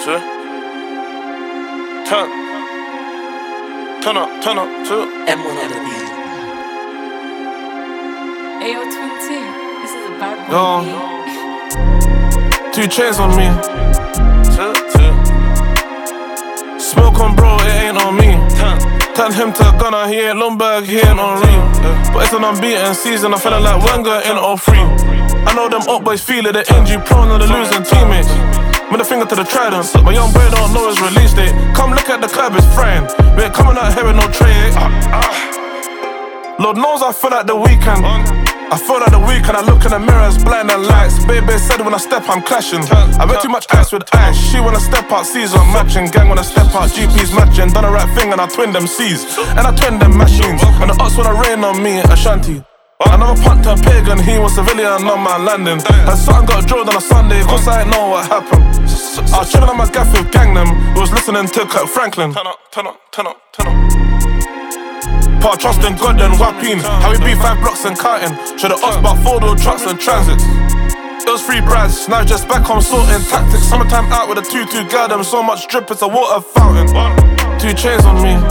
to turn up to M1 on the beat. Ayo, Twin T, this is a bad boy beat. 2 chains on me. Smoke on bro, it ain't on me. Turn him to a gunner, he ain't Lundberg, he ain't on Reem. But it's an unbeaten season, I'm feeling like Wenger in 03. I know them up boys feel it, the injury prone and the losing teammates. With a finger to the trident, my young boy don't know his release date. Come look at the club, it's frying. We ain't coming out here with no tray. Lord knows I feel like the weekend. I feel like the weekend, I look in the mirror, it's blind and lights. Baby said when I step, I'm clashing. I wear too much ice with ice. She wanna step out, season matching. Gang wanna step out, GP's matching. Done the right thing and I twin them C's. And I twin them machines. And the ox wanna rain on me, Ashanti. Another punt to a pagan, he was civilian on my landing. Her son got drilled on a Sunday, cause I ain't know what happened. I was chillin' on my gaff with Gangnam, who was listening to Kirk Franklin. Turn up. Part trust in God and Wapin. How we beat 5 blocks and carting. Should've asked about 4-door trucks and transits. It was 3 brads, now just back home sorting tactics. Summertime out with a 2-2 girl, them so much drip, it's a water fountain. 2 chains on me.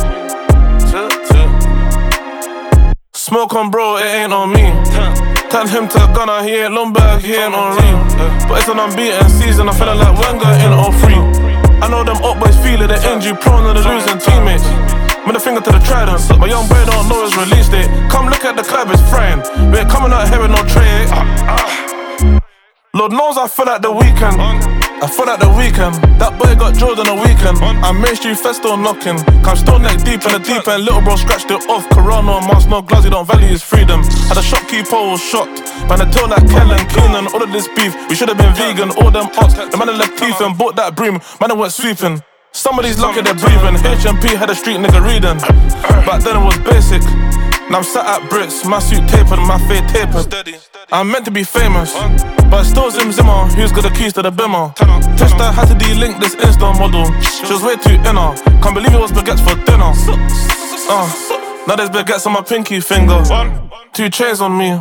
Smoke on bro, it ain't on me. Turn him to a gunner, he ain't Lundberg, he ain't on Reem. But it's an unbeaten season, I'm feeling like Wenger in 03. I know them up boys feel it, the injury prone and the losing teammates. With a finger to the trident, my young boy don't know his release date. Come look at the club, it's frying. We ain't coming out here with no tray. Lord knows I feel like the weekend. I feel like the weekend. That boy got drilled on the weekend. I made Street Fest still knocking. Come still neck deep in the deep end. Little bro scratched it off. Corona mask, no gloves, he don't value his freedom. Had a shopkeeper was shocked. Man, I told like Kellen, Keenan, all of this beef. We should have been vegan, all them ox. The man that left teeth and bought that broom. Man, I went sweeping. Somebody's lucky they're breathing. HMP had a street nigga reading. Back then it was basic. Now I'm sat at Brits, my suit tapered, my fade tapered. I'm meant to be famous, but still Zim Zimmer. Who's got the keys to the bimmer? Twista had to delink this Insta model. She was way too inner. Can't believe it was baguettes for dinner. Now there's baguettes on my pinky finger. 2 chains on me.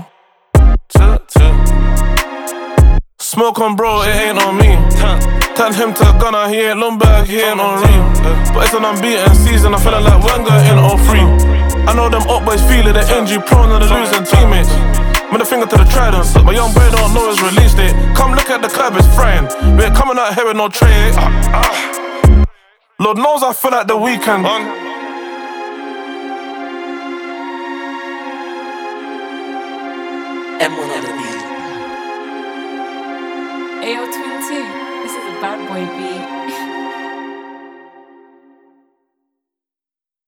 Smoke on bro, it ain't on me. Turn him to a gunner, he ain't Lundberg, he ain't on Reem. But it's an unbeaten season, I'm feeling like Wenger in 03. I know them up boys feel it, the injury prone and the losing teammates. With a finger to the trident, my young boy don't know his release date. Come look at the club, it's frying. We ain't coming out here with no tray. Lord knows I feel like the weekend. M1 on the beat. Ayo, Twin T, this is a bad boy beat.